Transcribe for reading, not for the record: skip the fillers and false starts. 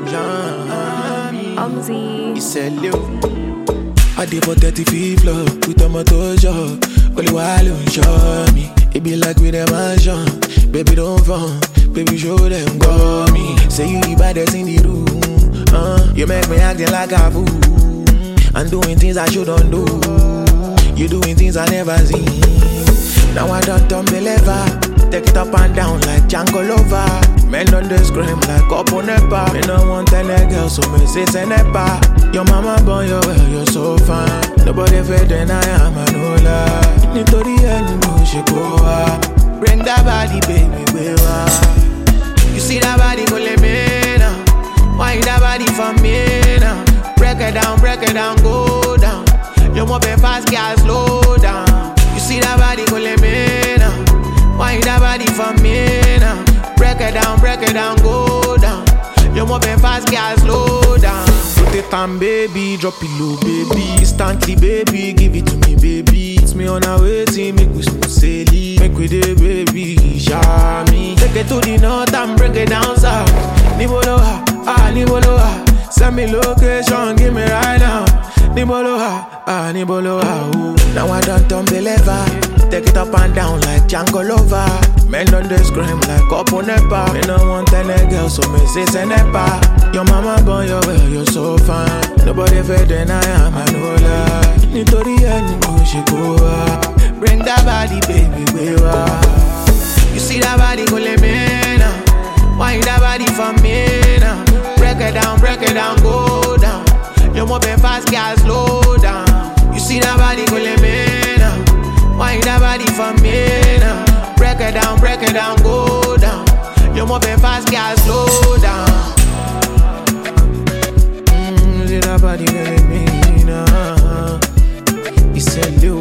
It's a I did for 35 floor with a motor shop. Only while you show me. It be like with a mansion. Baby, don't fall. Baby, show them go me. Say you the baddest in the room. You make me acting like a fool. I'm doing things I shouldn't do. You doing things I never seen. Now I don't believer. Take it up and down like Django Lover. Men on the scream like up on a bar. Me no want tell a girl, so me say send a bar. Your mama born you well, you're so fine. Nobody better than I am, I know lie. Nítorí ẹni mo ṣe kó wá. Bring that body, baby, gbé wá. You see that body, go let me now. Why that body for me now? Break it down, go down. You move it fast, girl, slow down. You see that body, go let me now. Why that body for me now? Break it down, go down. You moving fast, girl, slow down. Put it on, baby, drop it low, baby. Instantly, baby, give it to me, baby. It's me on our way, team, make we smooth sailing. Make we day, baby, show me. Take it to the north and break it down south. Niboloha, Niboloha. Send me location, give me right now. Niboloha, Niboloha. Ooh. Now I don't believer. Take it up and down like Django Lover. Men on the scream like up on a bar. Me no want tell a girl, so me say send a bar. Your mama born you well, you're so fine. Nobody better than I am, I know lie. Nítorí ẹni mo ṣe kó wá. Bring that body, baby, gbé wá. You see that body, go let me now. Why that body for me now? Break it down, go down. You moving fast, girl, slow down. You see that body, go let me now. Why that body for me now? Break it down, go down. You moving fast, girl, slow down. See that body, go let me now. It's a new